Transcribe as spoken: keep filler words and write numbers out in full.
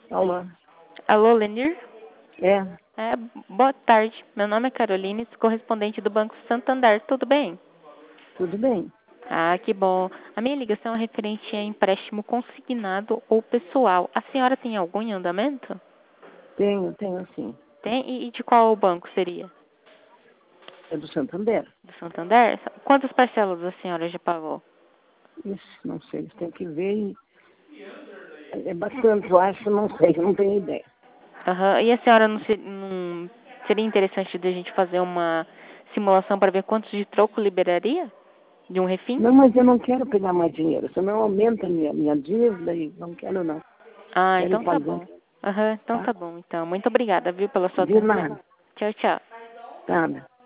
Alô? Alô, Lenir? É, É, boa tarde. Meu nome é Caroline, sou correspondente do Banco Santander. Tudo bem? tudo bem. Ah, que bom. A minha ligação é referente a empréstimo consignado ou pessoal. A senhora tem algum em andamento? Tenho, tenho sim. Tem? E e de qual banco seria? É do Santander. Do Santander? Quantas parcelas a senhora já pagou? Isso, não sei, eles têm que ver. e- É bastante, eu acho, não sei, não tenho ideia. Aham. E a senhora não, se- não seria interessante de a gente fazer uma simulação para ver quantos de troco liberaria? De um refim? Não, mas eu não quero pegar mais dinheiro, senão aumenta a minha, minha dívida e não quero não. Ah, Quero ir então tá pagando, bom. Aham, então tá? tá bom. Então, muito obrigada, viu, pela sua De atenção. nada, Tchau, tchau. tá?